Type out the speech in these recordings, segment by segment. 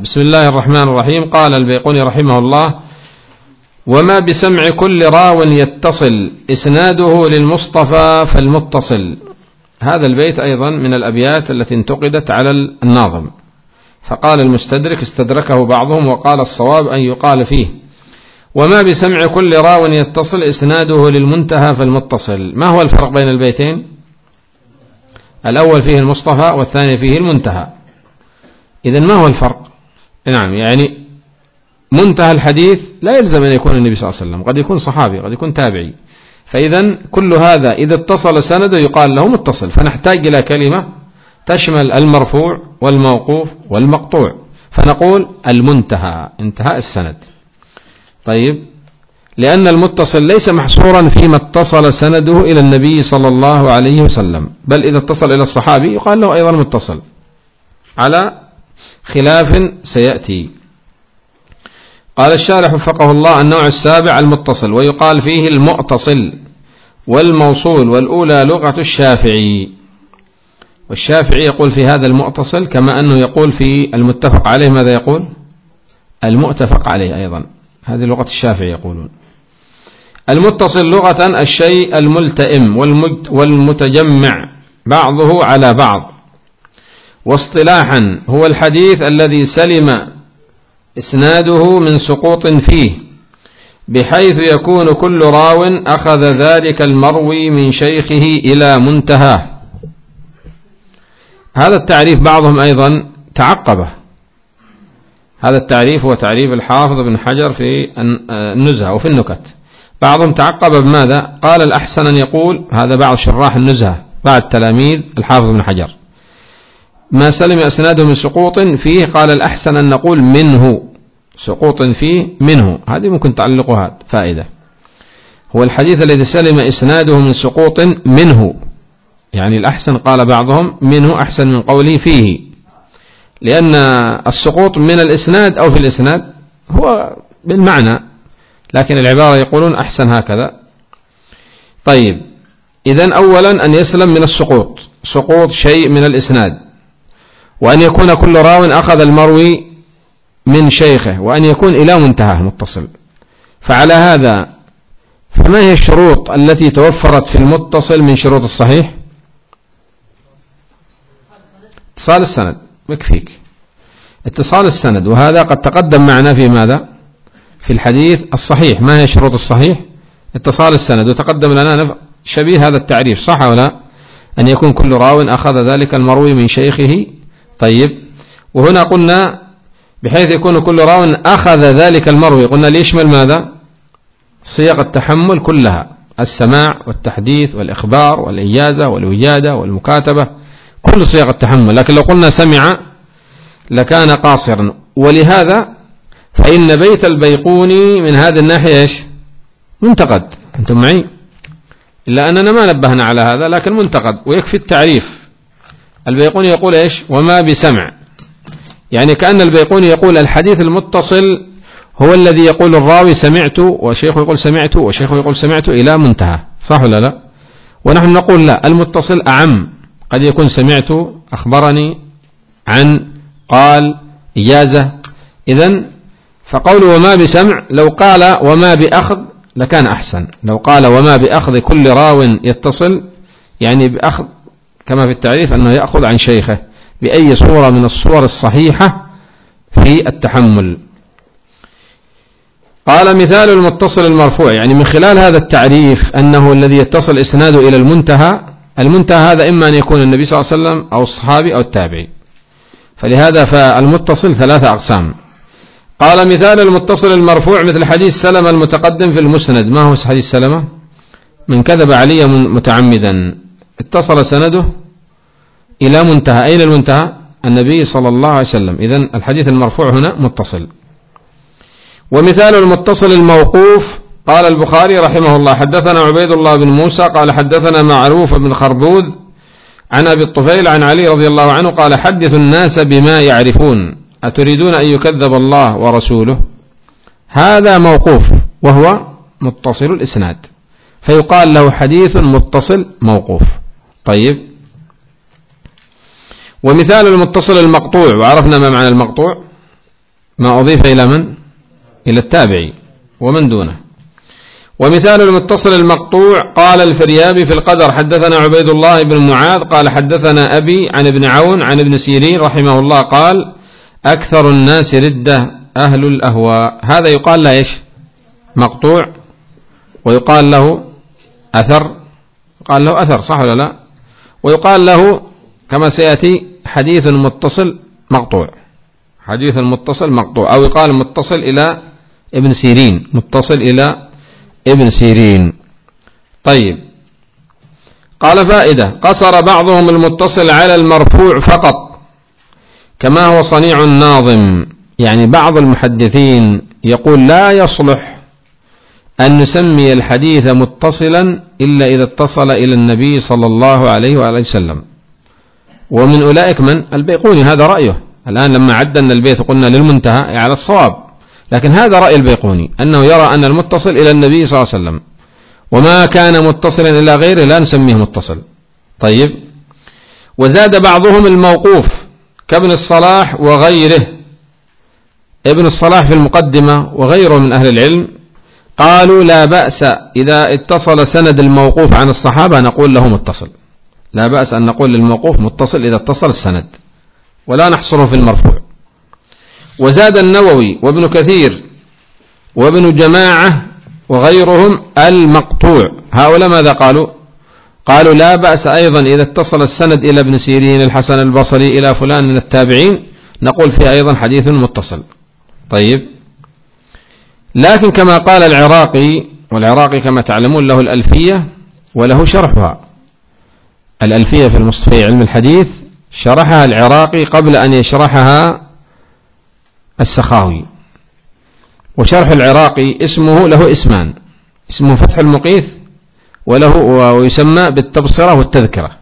بسم الله الرحمن الرحيم. قال البيقوني رحمه الله: وما بسمع كل راو يتصل إسناده للمصطفى فالمتصل. هذا البيت أيضا من الأبيات التي انتقدت على الناظم، فقال المستدرك استدركه بعضهم وقال الصواب أن يقال فيه: وما بسمع كل راو يتصل إسناده للمنتهى فالمتصل. ما هو الفرق بين البيتين؟ الأول فيه المصطفى والثاني فيه المنتهى. إذن ما هو الفرق؟ نعم، يعني منتهى الحديث لا يلزم أن يكون النبي صلى الله عليه وسلم، قد يكون صحابي، قد يكون تابعي. فإذا كل هذا إذا اتصل سنده يقال له متصل، فنحتاج إلى كلمة تشمل المرفوع والموقوف والمقطوع، فنقول المنتهى، انتهاء السند. طيب، لأن المتصل ليس محصورا فيما اتصل سنده إلى النبي صلى الله عليه وسلم، بل إذا اتصل إلى الصحابي يقال له أيضا متصل، على خلاف سيأتي. قال الشارح وفقه الله: النوع السابع المتصل، ويقال فيه المؤتصل والموصول، والأولى لغة الشافعي. والشافعي يقول في هذا المؤتصل كما أنه يقول في المتفق عليه. ماذا يقول؟ المؤتفق عليه أيضا، هذه لغة الشافعي يقولون. المتصل لغة الشيء الملتئم والمتجمع بعضه على بعض، واصطلاحا هو الحديث الذي سلم إسناده من سقوط فيه، بحيث يكون كل راو أخذ ذلك المروي من شيخه إلى منتهاه. هذا التعريف بعضهم أيضا تعقبه. هذا التعريف هو تعريف الحافظ بن حجر في النزهة وفي النكت. بعضهم تعقب بماذا؟ قال الأحسن أن يقول، هذا بعض شراح النزهة بعد تلاميذ الحافظ بن حجر، ما سلم أسناده من سقوط فيه، قال الأحسن أن نقول منه، سقوط فيه منه. هذه ممكن تعلقها فائدة. هو الحديث الذي سلم إسناده من سقوط منه، يعني الأحسن قال بعضهم منه أحسن من قوله فيه، لأن السقوط من الإسناد أو في الإسناد هو بالمعنى، لكن العبارة يقولون أحسن هكذا. طيب، إذن أولا أن يسلم من السقوط، سقوط شيء من الإسناد، وأن يكون كل راو أخذ المروي من شيخه، وأن يكون إلى منتهى متصل. فعلى هذا فما هي الشروط التي توفرت في المتصل من شروط الصحيح؟ اتصال السند، مكفيك اتصال السند، وهذا قد تقدم معنا في ماذا؟ في الحديث الصحيح. ما هي شروط الصحيح؟ اتصال السند، وتقدم لنا شبيه هذا التعريف، صح ولا؟ أن يكون كل راو أخذ ذلك المروي من شيخه. طيب، وهنا قلنا بحيث يكون كل راو أخذ ذلك المروي، قلنا ليشمل ماذا؟ صيغ التحمل كلها، السماع والتحديث والإخبار والإجازة والوجادة والمكاتبة، كل صيغ التحمل. لكن لو قلنا سمع لكان قاصرا. ولهذا فإن بيت البيقوني من هذه الناحية إيش؟ منتقد. أنتم معي؟ إلا أننا ما نبهنا على هذا، لكن منتقد ويكفي التعريف. البيقوني يقول إيش؟ وما بسمع، يعني كأن البيقوني يقول الحديث المتصل هو الذي يقول الراوي سمعت، وشيخه يقول سمعت، وشيخه يقول سمعت إلى منتهى، صح ولا لا؟ ونحن نقول لا، المتصل أعم، قد يكون سمعت، أخبرني، عن، قال، إجازة. إذن فقول وما بسمع، لو قال وما بأخذ لكان أحسن. لو قال وما بأخذ كل راو يتصل، يعني بأخذ كما في التعريف أنه يأخذ عن شيخه بأي صورة من الصور الصحيحة في التحمل. قال مثال المتصل المرفوع، يعني من خلال هذا التعريف أنه الذي يتصل إسناده إلى المنتهى. المنتهى هذا إما أن يكون النبي صلى الله عليه وسلم أو الصحابي أو التابعي، فلهذا فالمتصل ثلاثة أقسام. قال مثال المتصل المرفوع مثل حديث سلمة المتقدم في المسند. ما هو حديث سلمة؟ من كذب علي متعمدا، اتصل سنده إلى منتهى. أين المنتهى؟ النبي صلى الله عليه وسلم. إذن الحديث المرفوع هنا متصل. ومثال المتصل الموقوف، قال البخاري رحمه الله: حدثنا عبيد الله بن موسى قال حدثنا معروف بن خربوذ عن أبي الطفيل عن علي رضي الله عنه قال: حدثوا الناس بما يعرفون، أتريدون أن يكذب الله ورسوله؟ هذا موقوف وهو متصل الإسناد، فيقال له حديث متصل موقوف. طيب، ومثال المتصل المقطوع، وعرفنا ما معنى المقطوع، ما أضيف إلى من؟ إلى التابعي ومن دونه. ومثال المتصل المقطوع قال الفريابي في القدر حدثنا عبيد الله بن معاذ قال حدثنا أبي عن ابن عون عن ابن سيرين رحمه الله قال أكثر الناس ردة أهل الأهواء. هذا يقال له إيش؟ مقطوع، ويقال له أثر، قال له أثر صح ولا لا؟ ويقال له كما سيأتي حديث متصل مقطوع، حديث متصل مقطوع، أو يقال متصل إلى ابن سيرين، متصل إلى ابن سيرين. طيب، قال فائدة: قصر بعضهم المتصل على المرفوع فقط كما هو صنيع الناظم. يعني بعض المحدثين يقول لا يصلح أن نسمي الحديث متصلا إلا إذا اتصل إلى النبي صلى الله عليه وآله وسلم. ومن أولئك من؟ البيقوني، هذا رأيه. الآن لما عدلنا البيت قلنا للمنتهى على الصواب، لكن هذا رأي البيقوني أنه يرى أن المتصل إلى النبي صلى الله عليه وسلم، وما كان متصلا إلى غيره لا نسميه متصل. طيب، وزاد بعضهم الموقوف كابن الصلاح وغيره. ابن الصلاح في المقدمة وغيره من أهل العلم قالوا لا بأس إذا اتصل سند الموقوف عن الصحابة نقول له متصل، لا بأس أن نقول للموقوف متصل إذا اتصل السند، ولا نحصره في المرفوع. وزاد النووي وابن كثير وابن جماعة وغيرهم المقطوع. هؤلاء ماذا قالوا؟ قالوا لا بأس أيضا إذا اتصل السند إلى ابن سيرين الحسن البصري إلى فلان من التابعين نقول فيه أيضا حديث متصل. طيب، لكن كما قال العراقي، والعراقي كما تعلمون له الألفية وله شرحها، الألفية في علم الحديث شرحها العراقي قبل أن يشرحها السخاوي. وشرح العراقي اسمه له اسمان، اسمه فتح المقيث ويسمى بالتبصرة والتذكرة،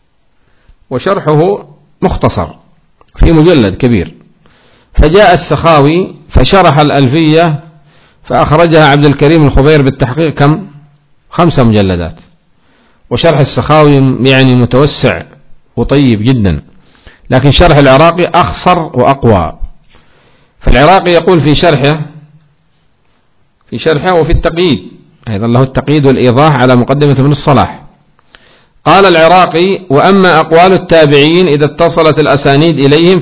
وشرحه مختصر في مجلد كبير. فجاء السخاوي فشرح الألفية فأخرجها عبد الكريم الخبير بالتحقيق كم؟ 5 مجلدات. وشرح السخاوي يعني متوسع وطيب جدا، لكن شرح العراقي أخصر وأقوى. فالعراقي يقول في شرحه وفي التقييد أيضا، له التقييد والإيضاح على مقدمة ابن الصلاح. قال العراقي: وأما أقوال التابعين إذا اتصلت الأسانيد إليهم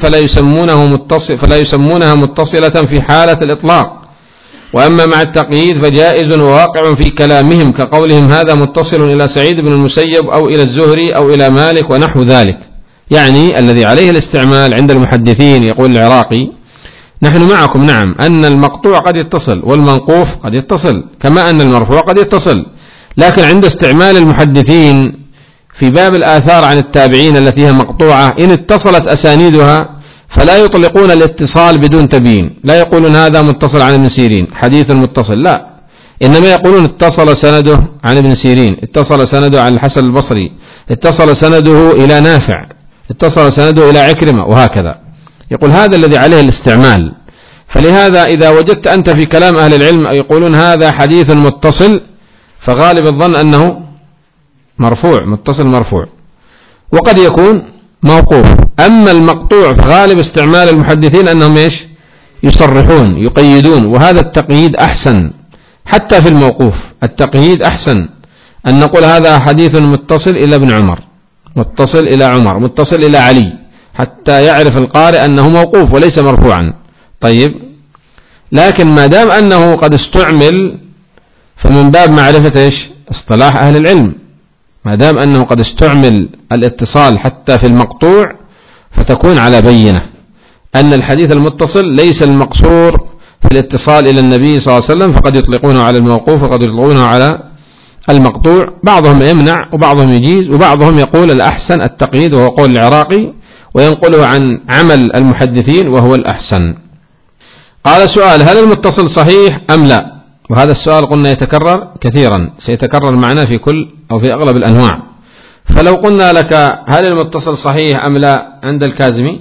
فلا يسمونها متصلة في حالة الإطلاق، وأما مع التقييد فجائز وواقع في كلامهم، كقولهم هذا متصل إلى سعيد بن المسيب أو إلى الزهري أو إلى مالك ونحو ذلك. يعني الذي عليه الاستعمال عند المحدثين. يقول العراقي: نحن معكم نعم أن المقطوع قد يتصل والمنقوف قد يتصل كما أن المرفوع قد يتصل، لكن عند استعمال المحدثين في باب الآثار عن التابعين التي هي مقطوعة إن اتصلت أسانيدها فلا يطلقون الاتصال بدون تبيين، لا يقولون هذا متصل عن ابن سيرين حديث متصل، لا، إنما يقولون اتصل سنده عن ابن سيرين، اتصل سنده عن الحسن البصري، اتصل سنده إلى نافع، اتصل سنده إلى عكرمة، وهكذا. يقول هذا الذي عليه الاستعمال. فلهذا إذا وجدت أنت في كلام أهل العلم يقولون هذا حديث متصل فغالب الظن أنه مرفوع، متصل مرفوع، وقد يكون موقوف. أما المقطوع فغالب استعمال المحدثين أنهم إيش؟ يصرحون يقيدون، وهذا التقييد أحسن حتى في الموقوف. التقييد أحسن أن نقول هذا حديث متصل إلى ابن عمر، متصل إلى عمر، متصل إلى علي، حتى يعرف القارئ أنه موقوف وليس مرفوعا. طيب، لكن ما دام أنه قد استعمل فمن باب معرفة إيش؟ اصطلاح أهل العلم. ما دام أنه قد استعمل الاتصال حتى في المقطوع فتكون على بينة أن الحديث المتصل ليس المقصور في الاتصال إلى النبي صلى الله عليه وسلم، فقد يطلقونه على الموقوف وقد يطلقونه على المقطوع. بعضهم يمنع وبعضهم يجيز، وبعضهم يقول الأحسن التقييد وهو قول العراقي، وينقله عن عمل المحدثين وهو الأحسن. قال سؤال: هل المتصل صحيح أم لا؟ وهذا السؤال قلنا يتكرر كثيرا، سيتكرر معنا في كل أو في أغلب الأنواع. فلو قلنا لك هل المتصل صحيح أم لا عند الكازمي،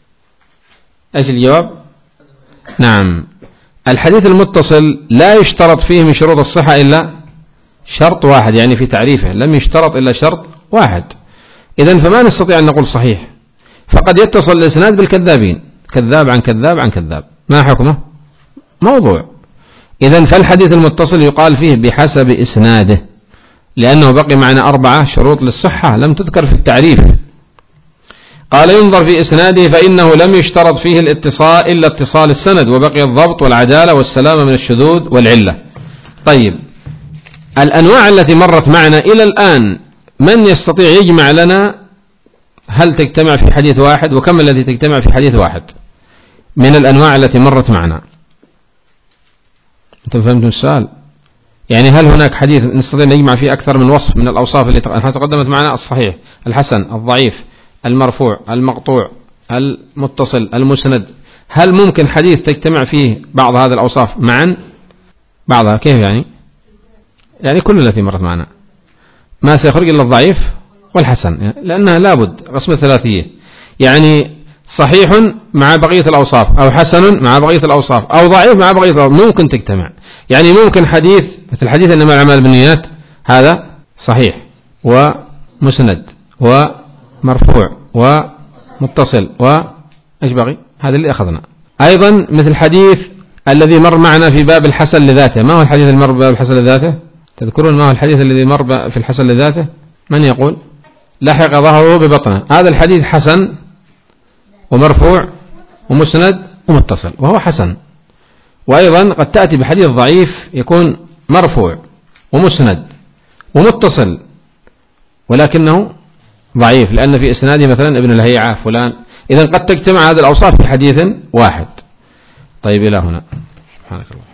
إيش الجواب؟ نعم، الحديث المتصل لا يشترط فيه من شروط الصحة إلا شرط واحد، يعني في تعريفه لم يشترط إلا شرط واحد. إذن فما نستطيع أن نقول صحيح، فقد يتصل الإسناد بالكذابين، كذاب عن كذاب عن كذاب، ما حكمه؟ موضوع. إذن فالحديث المتصل يقال فيه بحسب إسناده، لأنه بقي معنا 4 شروط للصحة لم تذكر في التعريف. قال ينظر في إسناده فإنه لم يشترط فيه الاتصال إلا اتصال السند، وبقي الضبط والعدالة والسلامة من الشذوذ والعلة. طيب، الأنواع التي مرت معنا إلى الآن من يستطيع يجمع لنا هل تجتمع في حديث واحد، وكم التي تجتمع في حديث واحد من الأنواع التي مرت معنا؟ أنتم فهمتم السؤال؟ يعني هل هناك حديث نستطيع نجمع فيه أكثر من وصف من الأوصاف التي تقدمت معنا؟ الصحيح، الحسن، الضعيف، المرفوع، المقطوع، المتصل، المسند. هل ممكن حديث تجتمع فيه بعض هذه الأوصاف معا؟ بعضها كيف يعني؟ يعني كل التي مرت معنا ما سيخرج إلا الضعيف والحسن، لأنها لابد قسم الثلاثية، يعني صحيح مع بقية الأوصاف، أو حسن مع بقية الأوصاف، أو ضعيف مع بقية الأوصاف، ممكن تجتمع. يعني ممكن حديث مثل حديث إنما الأعمال بالنيات، هذا صحيح ومسند ومرفوع ومتصل وإيش بقي؟ هذا اللي أخذنا. أيضا مثل حديث الذي مر معنا في باب الحسن لذاته. ما هو الحديث الذي مر بباب الحسن لذاته؟ تذكرون ما هو الحديث الذي مر في الحسن لذاته؟ من يقول؟ لحق ظهره ببطنه. هذا الحديث حسن ومرفوع ومسند ومتصل، وهو حسن. وأيضا قد تأتي بحديث ضعيف يكون مرفوع ومسند ومتصل ولكنه ضعيف لأن في إسناده مثلا ابن الهيعة فلان. إذن قد تجتمع هذه الأوصاف في حديث واحد. طيب إلى هنا، سبحانك الله.